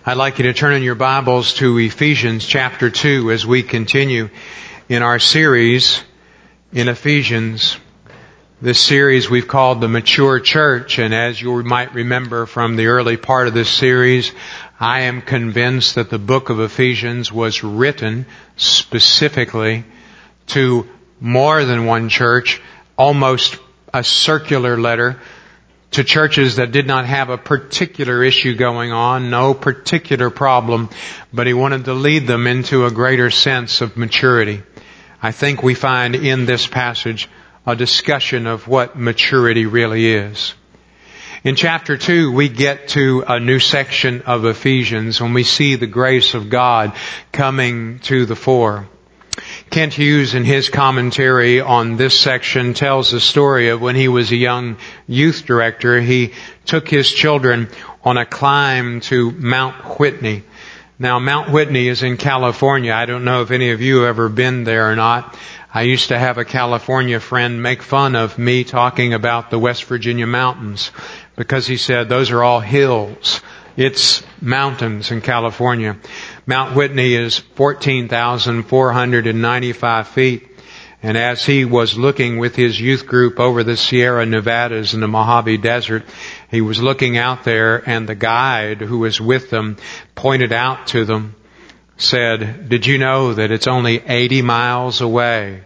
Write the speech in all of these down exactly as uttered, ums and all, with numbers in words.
I'd like you to turn in your Bibles to Ephesians chapter two as we continue in our series in Ephesians. This series we've called The Mature Church, and as you might remember from the early part of this series, I am convinced that the book of Ephesians was written specifically to more than one church, almost a circular letter to churches that did not have a particular issue going on, no particular problem, but he wanted to lead them into a greater sense of maturity. I think we find in this passage a discussion of what maturity really is. In chapter two, we get to a new section of Ephesians when we see the grace of God coming to the fore. Kent Hughes, in his commentary on this section, tells the story of when he was a young youth director. He took his children on a climb to Mount Whitney. Now, Mount Whitney is in California. I don't know if any of you have ever been there or not. I used to have a California friend make fun of me talking about the West Virginia mountains because he said those are all hills. It's mountains in California. Mount Whitney is fourteen thousand four hundred ninety-five feet. And as he was looking with his youth group over the Sierra Nevadas and the Mojave Desert, he was looking out there, and the guide who was with them pointed out to them, said, "Did you know that it's only eighty miles away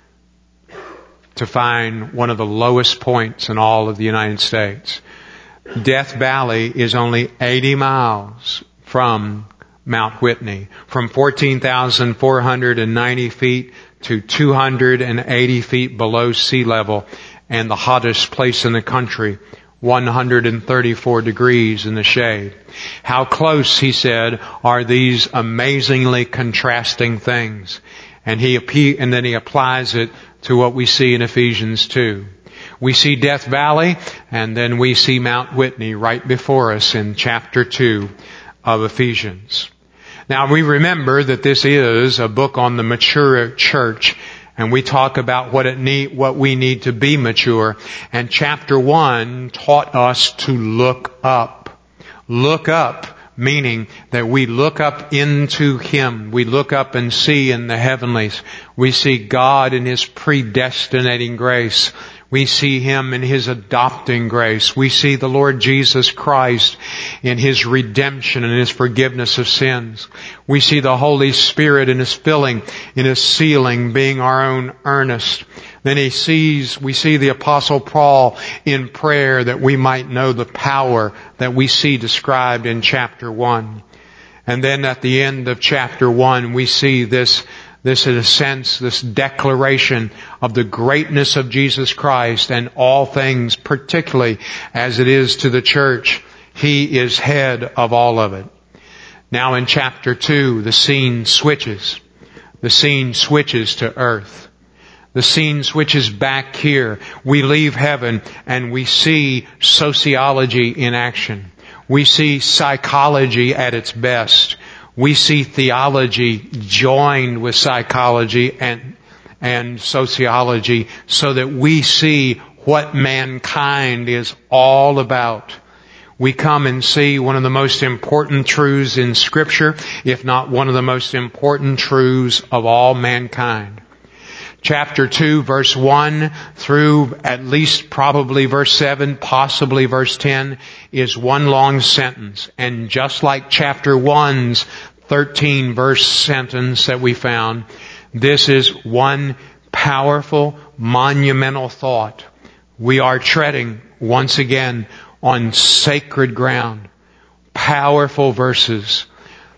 to find one of the lowest points in all of the United States? Death Valley is only eighty miles from Mount Whitney, from fourteen thousand four hundred ninety feet to two hundred eighty feet below sea level, and the hottest place in the country, one hundred thirty-four degrees in the shade. How close," he said, "are these amazingly contrasting things?" And he and then he applies it to what we see in Ephesians two. We see Death Valley, and then we see Mount Whitney right before us in chapter two of Ephesians. Now, we remember that this is a book on the mature church, and we talk about what it need, what we need to be mature. And chapter one taught us to look up. Look up, meaning that we look up into Him. We look up and see in the heavenlies. We see God in His predestinating grace. We see Him in His adopting grace. We see the Lord Jesus Christ in His redemption and His forgiveness of sins. We see the Holy Spirit in His filling, in His sealing, being our own earnest. Then He sees, we see the Apostle Paul in prayer that we might know the power that we see described in chapter one. And then at the end of chapter one, we see this This, in a sense, this declaration of the greatness of Jesus Christ and all things, particularly as it is to the church. He is head of all of it. Now in chapter two, the scene switches. The scene switches to earth. The scene switches back here. We leave heaven and we see sociology in action. We see psychology at its best. We see theology joined with psychology and, and sociology so that we see what mankind is all about. We come and see one of the most important truths in Scripture, if not one of the most important truths of all mankind. Chapter two, verse one through at least probably verse seven, possibly verse ten, is one long sentence. And just like chapter one's thirteen verse sentence that we found, this is one powerful, monumental thought. We are treading once again on sacred ground. Powerful verses.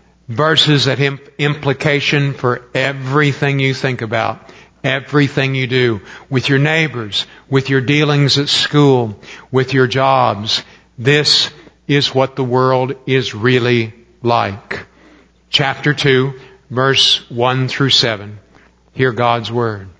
Verses that have implication for everything you think about. Everything you do with your neighbors, with your dealings at school, with your jobs. This is what the world is really like. Chapter two, verse one through seven. Hear God's Word.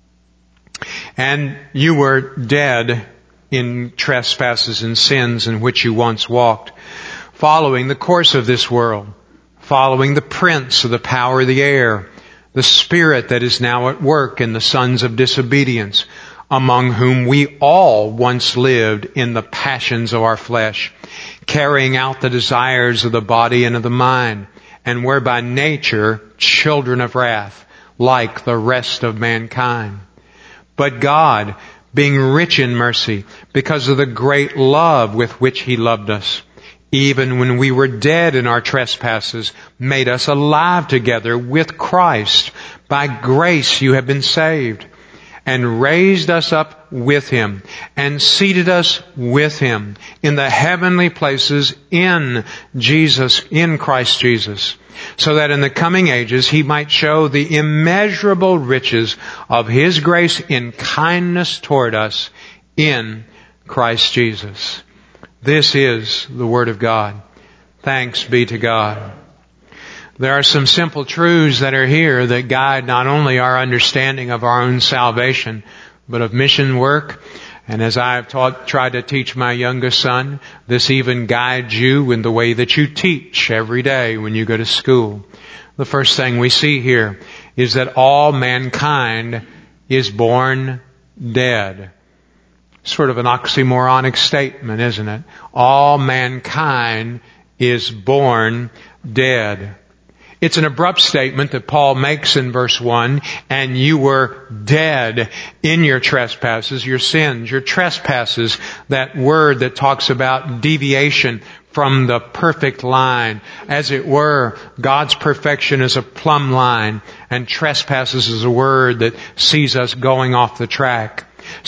"And you were dead in trespasses and sins in which you once walked, following the course of this world, following the prince of the power of the air, the spirit that is now at work in the sons of disobedience, among whom we all once lived in the passions of our flesh, carrying out the desires of the body and of the mind, and were by nature children of wrath, like the rest of mankind. But God, being rich in mercy, because of the great love with which He loved us, even when we were dead in our trespasses, made us alive together with Christ. By grace you have been saved, and raised us up with Him, and seated us with Him in the heavenly places in Jesus, in Christ Jesus, so that in the coming ages He might show the immeasurable riches of His grace in kindness toward us in Christ Jesus. This is the Word of God. Thanks be to God. There are some simple truths that are here that guide not only our understanding of our own salvation, but of mission work. And as I have taught, tried to teach my youngest son, this even guides you in the way that you teach every day when you go to school. The first thing we see here is that all mankind is born dead. Sort of an oxymoronic statement, isn't it? All mankind is born dead. It's an abrupt statement that Paul makes in verse one, and you were dead in your trespasses, your sins, your trespasses, that word that talks about deviation from the perfect line. As it were, God's perfection is a plumb line, and trespasses is a word that sees us going off the track.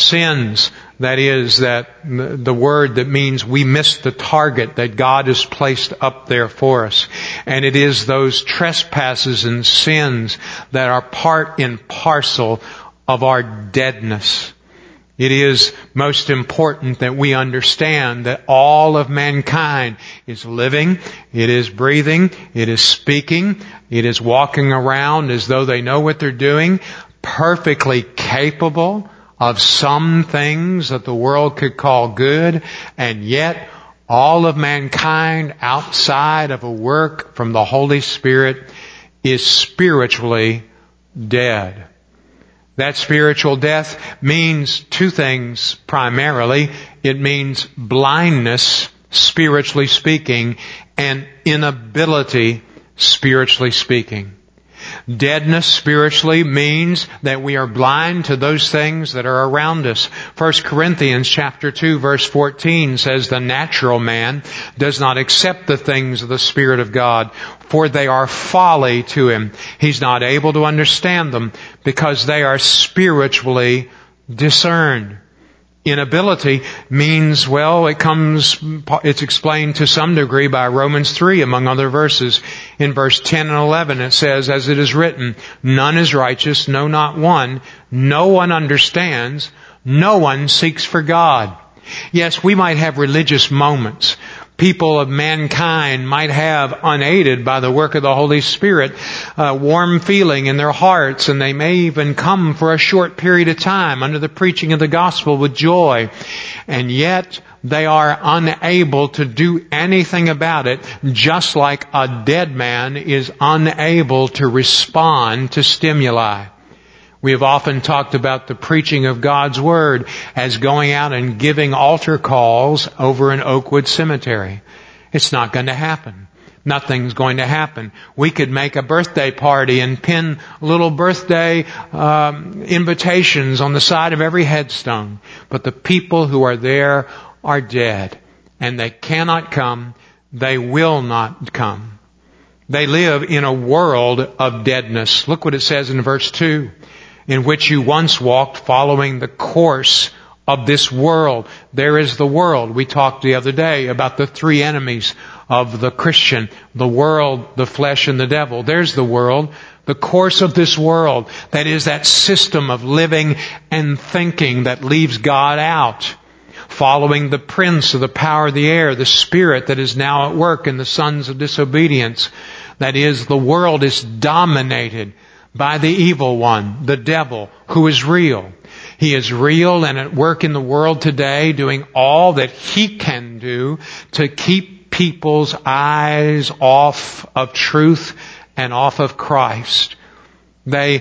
Sins, that is, that the word that means we missed the target that God has placed up there for us. And it is those trespasses and sins that are part and parcel of our deadness. It is most important that we understand that all of mankind is living, it is breathing, it is speaking, it is walking around as though they know what they're doing, perfectly capable of some things that the world could call good, and yet all of mankind outside of a work from the Holy Spirit is spiritually dead. That spiritual death means two things primarily. It means blindness, spiritually speaking, and inability, spiritually speaking. Deadness spiritually means that we are blind to those things that are around us. First Corinthians chapter two verse fourteen says, the natural man does not accept the things of the Spirit of God, for they are folly to him. He's not able to understand them because they are spiritually discerned. Inability means, well, it comes, it's explained to some degree by Romans three, among other verses. In verse ten and eleven, it says, as it is written, none is righteous, no, not one. No one understands. No one seeks for God. Yes, we might have religious moments. People of mankind might have, unaided by the work of the Holy Spirit, a warm feeling in their hearts, and they may even come for a short period of time under the preaching of the gospel with joy. And yet they are unable to do anything about it, just like a dead man is unable to respond to stimuli. We have often talked about the preaching of God's Word as going out and giving altar calls over in Oakwood Cemetery. It's not going to happen. Nothing's going to happen. We could make a birthday party and pin little birthday um, invitations on the side of every headstone. But the people who are there are dead. And they cannot come. They will not come. They live in a world of deadness. Look what it says in verse two. In which you once walked following the course of this world. There is the world. We talked the other day about the three enemies of the Christian. The world, the flesh, and the devil. There's the world. The course of this world. That is that system of living and thinking that leaves God out. Following the prince of the power of the air, the spirit that is now at work in the sons of disobedience. That is, the world is dominated by the evil one, the devil, who is real. He is real and at work in the world today, doing all that he can do to keep people's eyes off of truth and off of Christ. They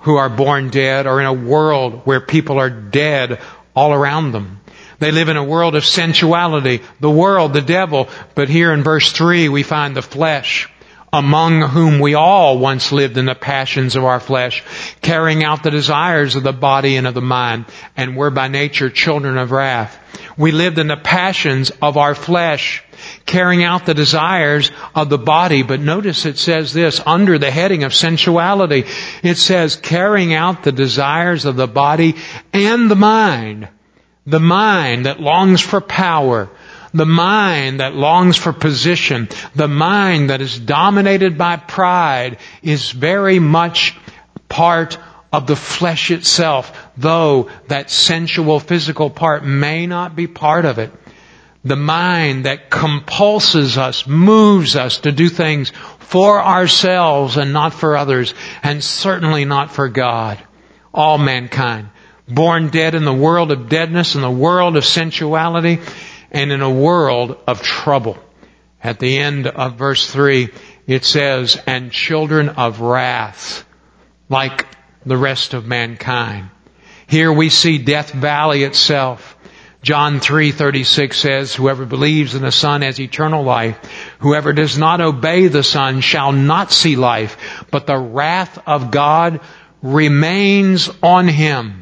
who are born dead are in a world where people are dead all around them. They live in a world of sensuality, the world, the devil. But here in verse three we find the flesh, among whom we all once lived in the passions of our flesh, carrying out the desires of the body and of the mind, and were by nature children of wrath. We lived in the passions of our flesh, carrying out the desires of the body. But notice it says this, under the heading of sensuality, it says carrying out the desires of the body and the mind. The mind that longs for power, the mind that longs for position, the mind that is dominated by pride is very much part of the flesh itself, though that sensual physical part may not be part of it. The mind that compulses us, moves us to do things for ourselves and not for others, and certainly not for God. All mankind, born dead in the world of deadness, in the world of sensuality, and in a world of trouble. At the end of verse three, it says, and children of wrath, like the rest of mankind. Here we see Death Valley itself. John three thirty-six says, whoever believes in the Son has eternal life. Whoever does not obey the Son shall not see life, but the wrath of God remains on him.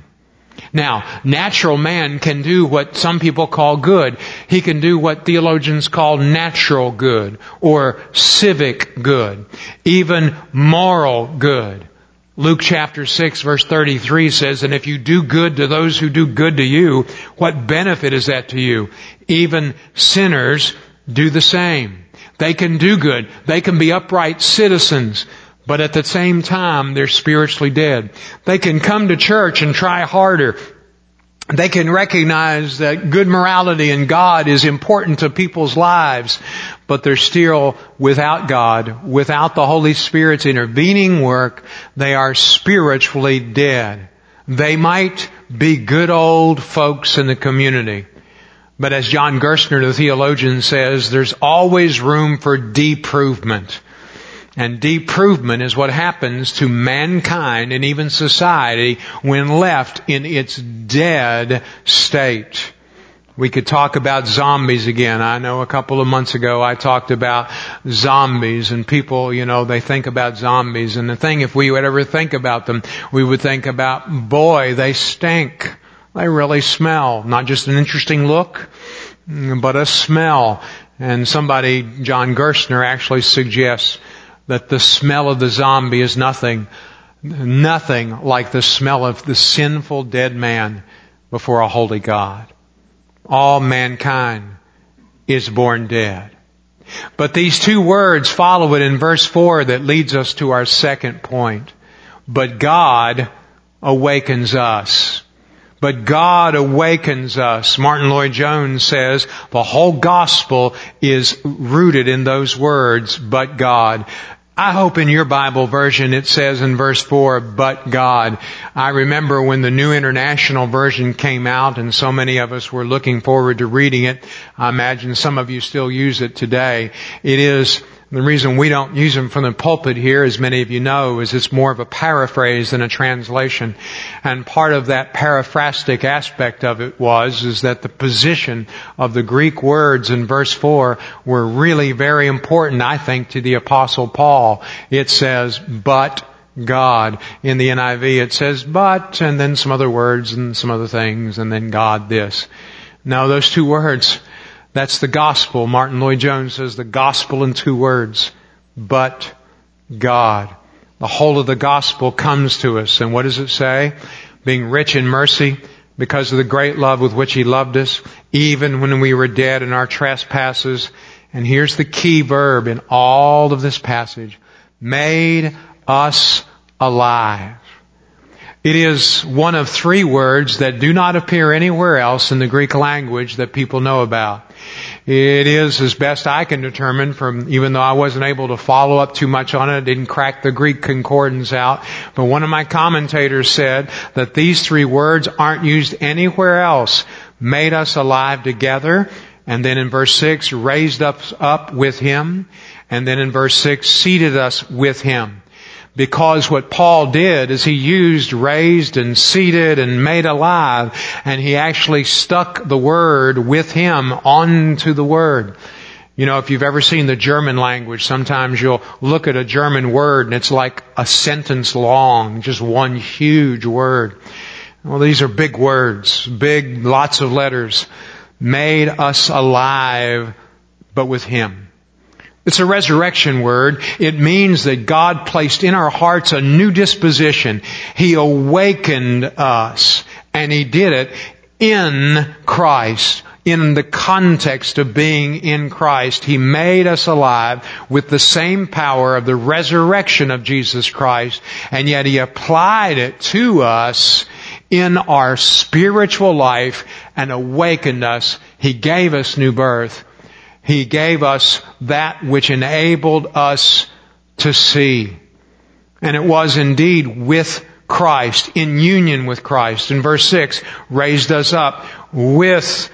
Now, natural man can do what some people call good. He can do what theologians call natural good or civic good, even moral good. Luke chapter six verse thirty-three says, and if you do good to those who do good to you, what benefit is that to you? Even sinners do the same. They can do good. They can be upright citizens. But at the same time, they're spiritually dead. They can come to church and try harder. They can recognize that good morality and God is important to people's lives, but they're still without God, without the Holy Spirit's intervening work. They are spiritually dead. They might be good old folks in the community, but as John Gerstner, the theologian, says, there's always room for deprovement. And deprovement is what happens to mankind and even society when left in its dead state. We could talk about zombies again. I know a couple of months ago I talked about zombies, and people, you know, they think about zombies. And the thing, if we would ever think about them, we would think about, boy, they stink. They really smell. Not just an interesting look, but a smell. And somebody, John Gerstner, actually suggests that the smell of the zombie is nothing, nothing like the smell of the sinful dead man before a holy God. All mankind is born dead. But these two words follow it in verse four that leads us to our second point. But God awakens us. But God awakens us. Martin Lloyd-Jones says the whole gospel is rooted in those words, but God. I hope in your Bible version it says in verse four, but God. I remember when the New International Version came out and so many of us were looking forward to reading it. I imagine some of you still use it today. It is, the reason we don't use them from the pulpit here, as many of you know, is it's more of a paraphrase than a translation. And part of that paraphrastic aspect of it was, is that the position of the Greek words in verse four were really very important, I think, to the Apostle Paul. It says, but God. In the N I V it says, but, and then some other words and some other things, and then God this. No, those two words, that's the gospel. Martin Lloyd-Jones says the gospel in two words. But God. The whole of the gospel comes to us. And what does it say? Being rich in mercy because of the great love with which He loved us, even when we were dead in our trespasses. And here's the key verb in all of this passage. Made us alive. It is one of three words that do not appear anywhere else in the Greek language that people know about. It is, as best I can determine, from even though I wasn't able to follow up too much on it, I didn't crack the Greek concordance out, but one of my commentators said that these three words aren't used anywhere else. Made us alive together, and then in verse six, raised us up with Him, and then in verse six, seated us with Him. Because what Paul did is he used raised and seated and made alive, and he actually stuck the Word with him onto the Word. You know, if you've ever seen the German language, sometimes you'll look at a German word and it's like a sentence long, just one huge word. Well, these are big words, big, lots of letters. Made us alive, but with Him. It's a resurrection word. It means that God placed in our hearts a new disposition. He awakened us, and He did it in Christ. In the context of being in Christ, He made us alive with the same power of the resurrection of Jesus Christ, and yet He applied it to us in our spiritual life and awakened us. He gave us new birth. He gave us that which enabled us to see. And it was indeed with Christ, in union with Christ. In verse six, raised us up with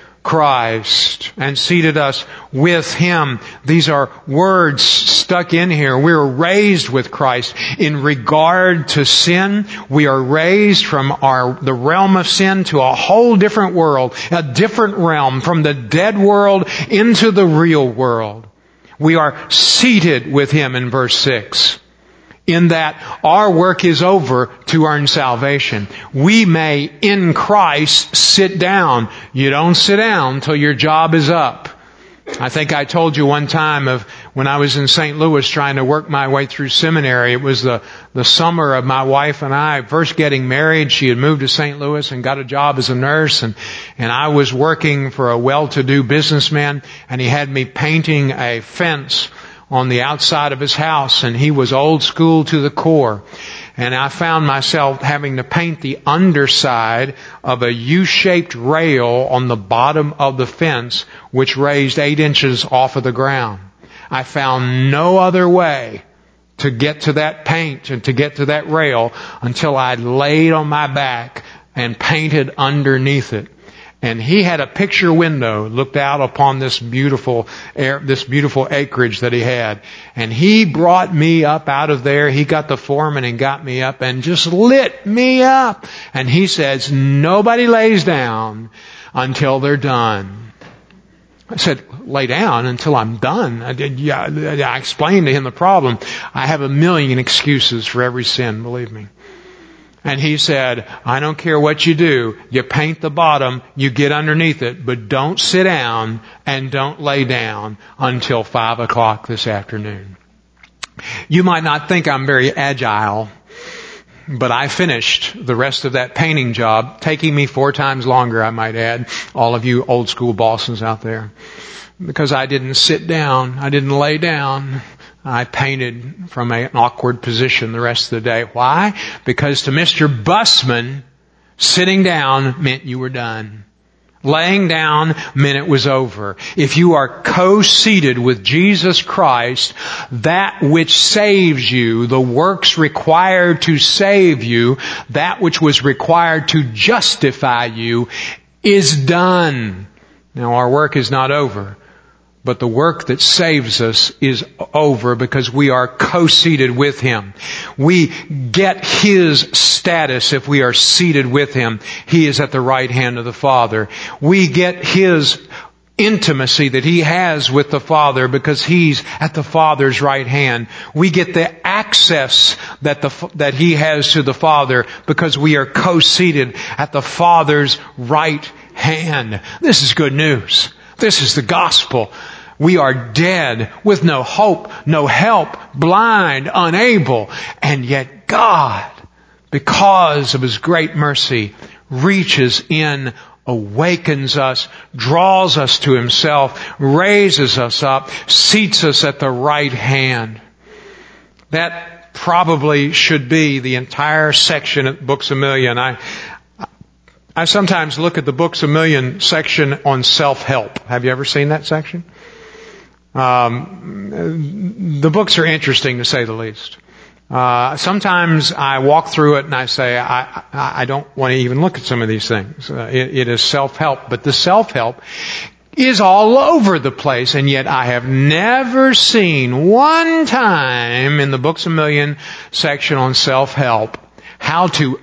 Christ and seated us with Him. These are words stuck in here. We are raised with Christ. In regard to sin, we are raised from our the realm of sin to a whole different world, a different realm, from the dead world into the real world. We are seated with Him in verse six. In that our work is over to earn salvation. We may, in Christ, sit down. You don't sit down until your job is up. I think I told you one time of when I was in Saint Louis trying to work my way through seminary. It was the, the summer of my wife and I first getting married. She had moved to Saint Louis and got a job as a nurse, and, and I was working for a well-to-do businessman, and he had me painting a fence on the outside of his house, and he was old school to the core. And I found myself having to paint the underside of a U-shaped rail on the bottom of the fence, which raised eight inches off of the ground. I found no other way to get to that paint and to get to that rail until I laid on my back and painted underneath it. And he had a picture window, looked out upon this beautiful air, this beautiful acreage that he had. And he brought me up out of there. He got the foreman and got me up and just lit me up. And he says, nobody lays down until they're done. I said, lay down until I'm done. I did, yeah, I explained to him the problem. I have a million excuses for every sin, believe me. And he said, I don't care what you do. You paint the bottom, you get underneath it, but don't sit down and don't lay down until five o'clock this afternoon. You might not think I'm very agile, but I finished the rest of that painting job, taking me four times longer, I might add, all of you old school Bosons out there, because I didn't sit down, I didn't lay down. I painted from an awkward position the rest of the day. Why? Because to Mister Bussman, sitting down meant you were done. Laying down meant it was over. If you are co-seated with Jesus Christ, that which saves you, the works required to save you, that which was required to justify you, is done. Now our work is not over. But the work that saves us is over because we are co-seated with Him. We get His status if we are seated with Him. He is at the right hand of the Father. We get His intimacy that He has with the Father because He's at the Father's right hand. We get the access that the that He has to the Father because we are co-seated at the Father's right hand. This is good news. This is the gospel. We are dead with no hope, no help, blind, unable, and yet God, because of His great mercy, reaches in, awakens us, draws us to Himself, raises us up, seats us at the right hand. That probably should be the entire section of Books A Million. I I sometimes look at the Books A Million section on self-help. Have you ever seen that section? Um, the books are interesting to say the least. Uh, sometimes I walk through it and I say, I, I, I don't want to even look at some of these things. Uh, it, it is self-help. But the self-help is all over the place, and yet I have never seen one time in the Books a Million section on self-help how to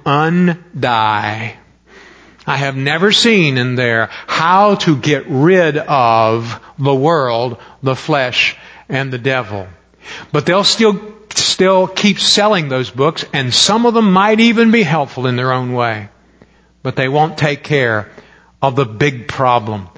undie. I have never seen in there how to get rid of the world, the flesh, and the devil. But they'll still still keep selling those books, and some of them might even be helpful in their own way. But they won't take care of the big problem.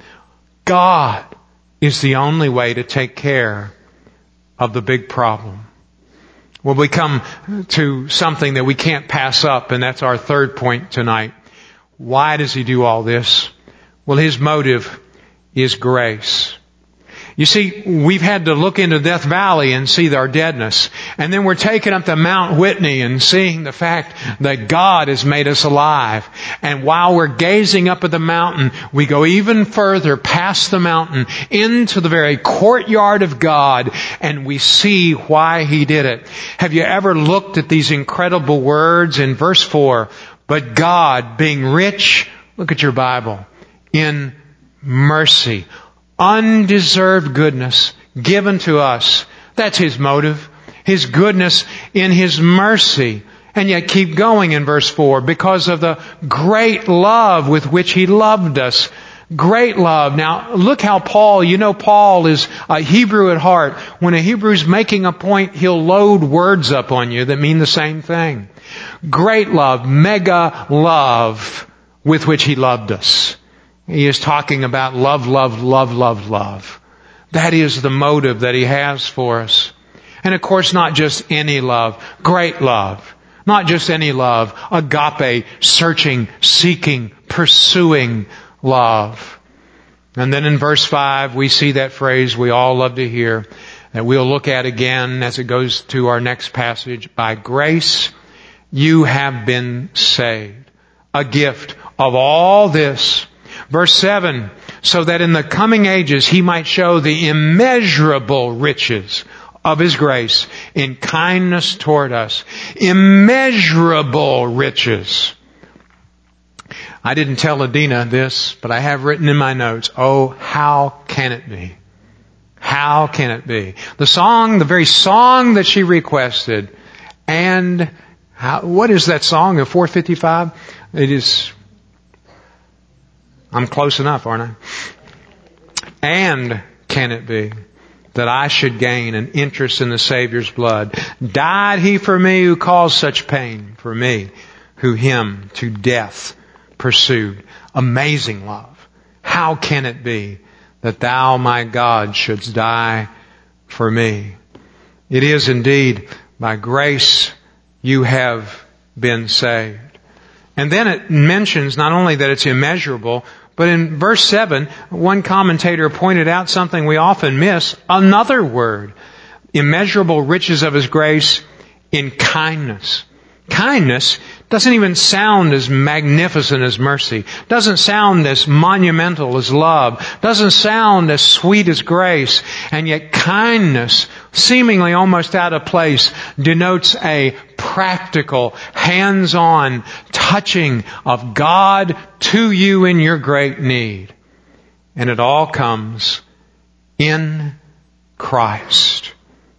God is the only way to take care of the big problem. Well, we come to something that we can't pass up, and that's our third point tonight. Why does He do all this? Well, His motive is grace. You see, we've had to look into Death Valley and see our deadness. And then we're taken up to Mount Whitney and seeing the fact that God has made us alive. And while we're gazing up at the mountain, we go even further past the mountain into the very courtyard of God, and we see why He did it. Have you ever looked at these incredible words in verse four? But God, being rich, look at your Bible, in mercy, undeserved goodness given to us. That's His motive. His goodness in His mercy. And yet keep going in verse four. Because of the great love with which He loved us. Great love. Now look how Paul, you know Paul is a Hebrew at heart. When a Hebrew's making a point, he'll load words up on you that mean the same thing. Great love, mega love with which He loved us. He is talking about love, love, love, love, love. That is the motive that He has for us. And of course, not just any love. Great love. Not just any love. Agape, searching, seeking, pursuing love. And then in verse five, we see that phrase we all love to hear, that we'll look at again as it goes to our next passage. By grace, you have been saved. A gift of all this. Verse seven, so that in the coming ages He might show the immeasurable riches of His grace in kindness toward us. Immeasurable riches. I didn't tell Adina this, but I have written in my notes, oh, how can it be? How can it be? The song, the very song that she requested, and how, what is that song of four fifty-five? It is... I'm close enough, aren't I? And can it be that I should gain an interest in the Savior's blood? Died He for me who caused such pain, for me who Him to death pursued. Amazing love. How can it be that Thou, my God, shouldst die for me? It is indeed by grace you have been saved. And then it mentions not only that it's immeasurable, but in verse seven, one commentator pointed out something we often miss, another word. Immeasurable riches of His grace in kindness. Kindness doesn't even sound as magnificent as mercy. Doesn't sound as monumental as love. Doesn't sound as sweet as grace. And yet kindness, seemingly almost out of place, denotes a practical, hands-on touching of God to you in your great need. And it all comes in Christ.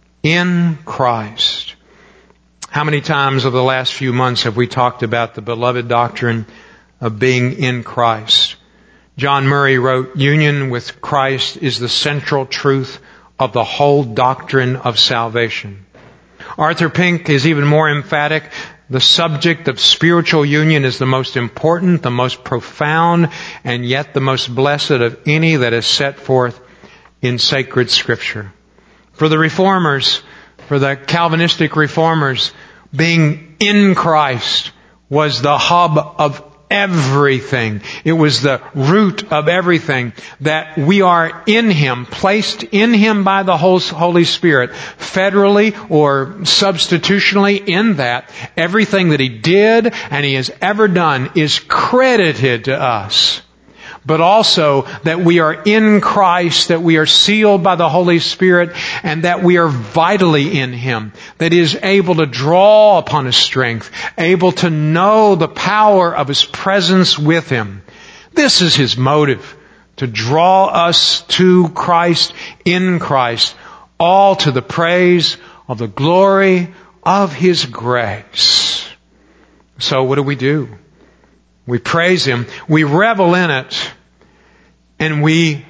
In Christ. How many times over the last few months have we talked about the beloved doctrine of being in Christ? John Murray wrote, union with Christ is the central truth of the whole doctrine of salvation. Arthur Pink is even more emphatic. The subject of spiritual union is the most important, the most profound, and yet the most blessed of any that is set forth in sacred Scripture. For the Reformers, for the Calvinistic Reformers, being in Christ was the hub of everything. It was the root of everything. That we are in Him, placed in Him by the Holy Spirit, federally or substitutionally in that. Everything that He did and He has ever done is credited to us. But also that we are in Christ, that we are sealed by the Holy Spirit, and that we are vitally in Him, that is able to draw upon His strength, able to know the power of His presence with Him. This is His motive to draw us to Christ in Christ, all to the praise of the glory of His grace. So what do we do? We praise Him, we revel in it, and we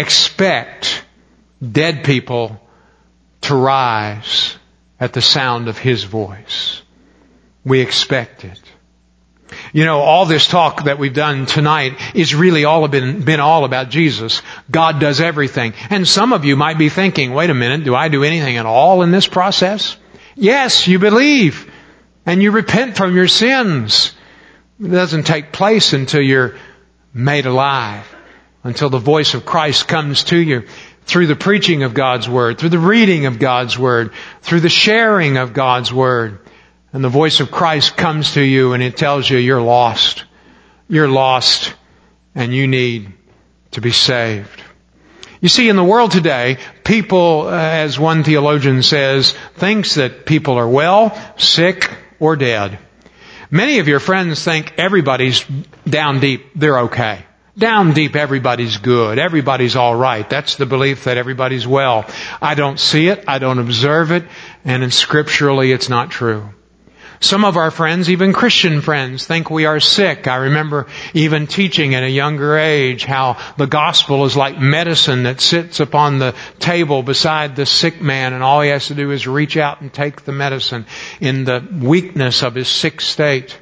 expect dead people to rise at the sound of His voice. We expect it. You know, all this talk that we've done tonight is really all been, been all about Jesus. God does everything. And some of you might be thinking, wait a minute, do I do anything at all in this process? Yes, you believe and you repent from your sins. It doesn't take place until you're made alive, until the voice of Christ comes to you through the preaching of God's Word, through the reading of God's Word, through the sharing of God's Word. And the voice of Christ comes to you and it tells you you're lost. You're lost and you need to be saved. You see, in the world today, people, as one theologian says, thinks that people are well, sick, or dead. Many of your friends think everybody's down deep, they're okay. Down deep, everybody's good. Everybody's all right. That's the belief that everybody's well. I don't see it. I don't observe it. And in scripturally, it's not true. Some of our friends, even Christian friends, think we are sick. I remember even teaching at a younger age how the gospel is like medicine that sits upon the table beside the sick man, and all he has to do is reach out and take the medicine in the weakness of his sick state.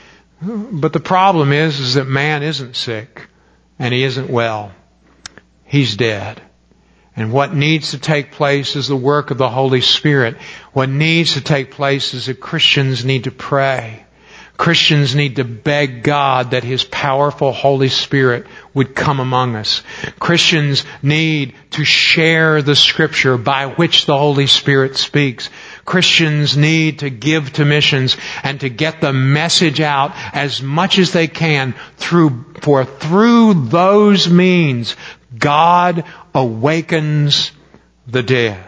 But the problem is, is that man isn't sick and he isn't well. He's dead. And what needs to take place is the work of the Holy Spirit. What needs to take place is that Christians need to pray. Christians need to beg God that His powerful Holy Spirit would come among us. Christians need to share the Scripture by which the Holy Spirit speaks. Christians need to give to missions and to get the message out as much as they can through, for through those means, God awakens the dead.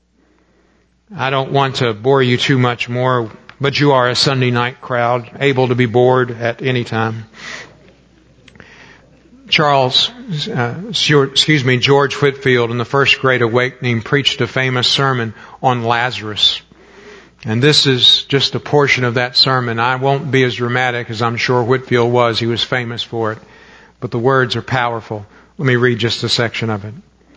I don't want to bore you too much more, but you are a Sunday night crowd, able to be bored at any time. Charles, uh, excuse me, George Whitefield in the First Great Awakening preached a famous sermon on Lazarus. And this is just a portion of that sermon. I won't be as dramatic as I'm sure Whitefield was. He was famous for it. But the words are powerful. Let me read just a section of it.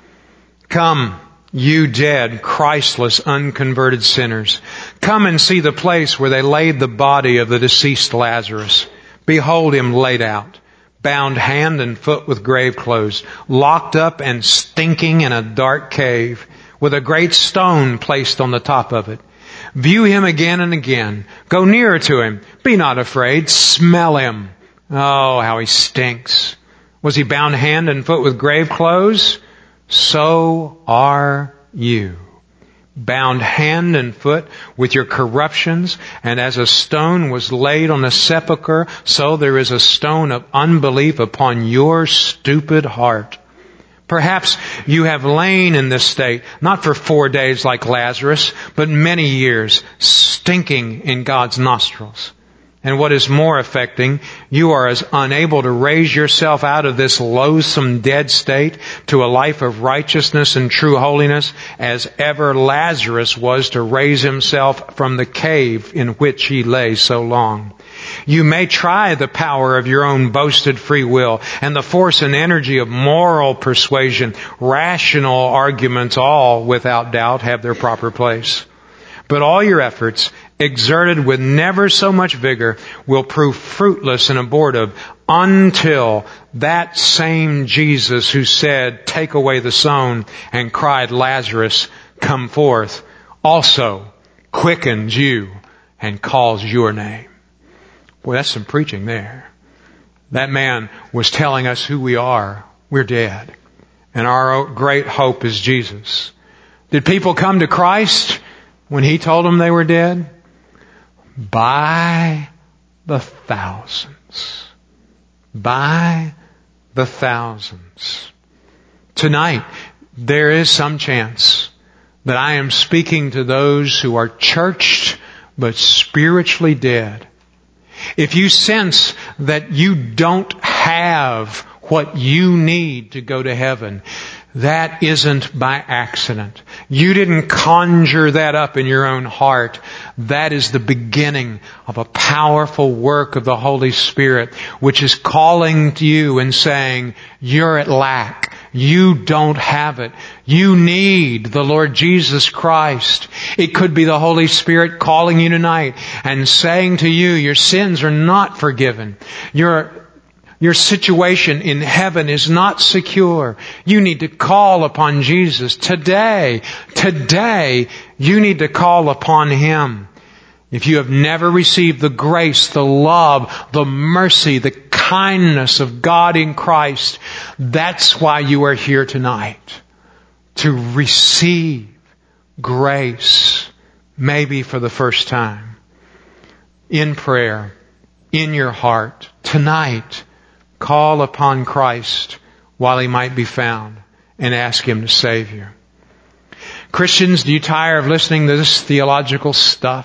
Come, you dead, Christless, unconverted sinners. Come and see the place where they laid the body of the deceased Lazarus. Behold him laid out, bound hand and foot with grave clothes, locked up and stinking in a dark cave, with a great stone placed on the top of it. View him again and again. Go nearer to him. Be not afraid. Smell him. Oh, how he stinks. Was he bound hand and foot with grave clothes? So are you. Bound hand and foot with your corruptions, and as a stone was laid on a sepulchre, so there is a stone of unbelief upon your stupid heart. Perhaps you have lain in this state, not for four days like Lazarus, but many years, stinking in God's nostrils. And what is more affecting, you are as unable to raise yourself out of this loathsome dead state to a life of righteousness and true holiness as ever Lazarus was to raise himself from the cave in which he lay so long. You may try the power of your own boasted free will and the force and energy of moral persuasion. Rational arguments, all without doubt, have their proper place. But all your efforts, exerted with never so much vigor, will prove fruitless and abortive until that same Jesus who said, "Take away the stone," and cried, "Lazarus, come forth," also quickens you and calls your name. Boy, that's some preaching there. That man was telling us who we are. We're dead. And our great hope is Jesus. Did people come to Christ when He told them they were dead? By the thousands. By the thousands. Tonight, there is some chance that I am speaking to those who are churched but spiritually dead. If you sense that you don't have what you need to go to heaven. That isn't by accident. You didn't conjure that up in your own heart. That is the beginning of a powerful work of the Holy Spirit, which is calling to you and saying, you're at lack. You don't have it. You need the Lord Jesus Christ. It could be the Holy Spirit calling you tonight and saying to you, your sins are not forgiven. Your Your situation in heaven is not secure. You need to call upon Jesus today. Today, you need to call upon Him. If you have never received the grace, the love, the mercy, the kindness of God in Christ, that's why you are here tonight. To receive grace, maybe for the first time, in prayer, in your heart, tonight. Call upon Christ while He might be found and ask Him to save you. Christians, do you tire of listening to this theological stuff?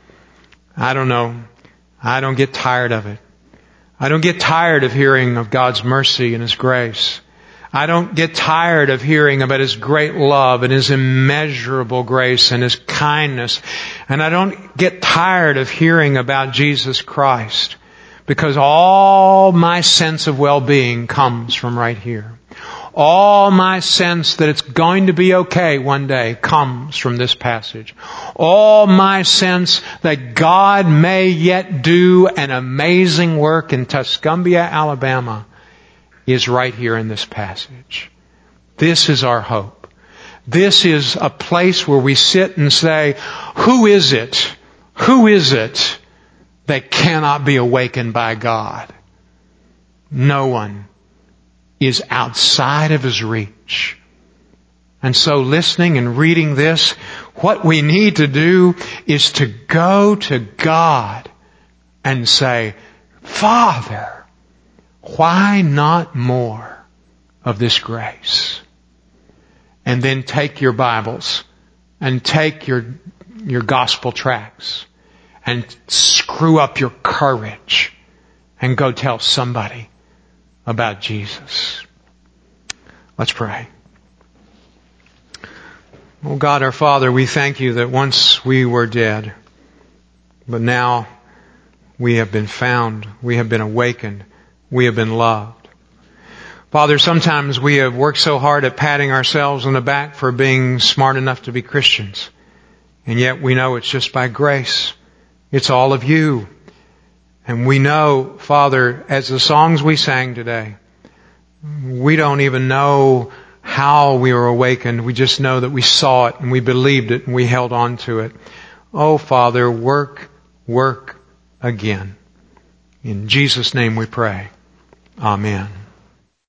I don't know. I don't get tired of it. I don't get tired of hearing of God's mercy and His grace. I don't get tired of hearing about His great love and His immeasurable grace and His kindness. And I don't get tired of hearing about Jesus Christ. Because all my sense of well-being comes from right here. All my sense that it's going to be okay one day comes from this passage. All my sense that God may yet do an amazing work in Tuscumbia, Alabama, is right here in this passage. This is our hope. This is a place where we sit and say, who is it? Who is it that cannot be awakened by God? No one is outside of His reach. And so listening and reading this, what we need to do is to go to God and say, Father, why not more of this grace? And then take your Bibles and take your, your gospel tracts and screw up your courage and go tell somebody about Jesus. Let's pray. Oh God, our Father, we thank You that once we were dead, but now we have been found, we have been awakened, we have been loved. Father, sometimes we have worked so hard at patting ourselves on the back for being smart enough to be Christians, and yet we know it's just by grace. It's all of You. And we know, Father, as the songs we sang today, we don't even know how we were awakened. We just know that we saw it and we believed it and we held on to it. Oh, Father, work, work again. In Jesus' name we pray. Amen.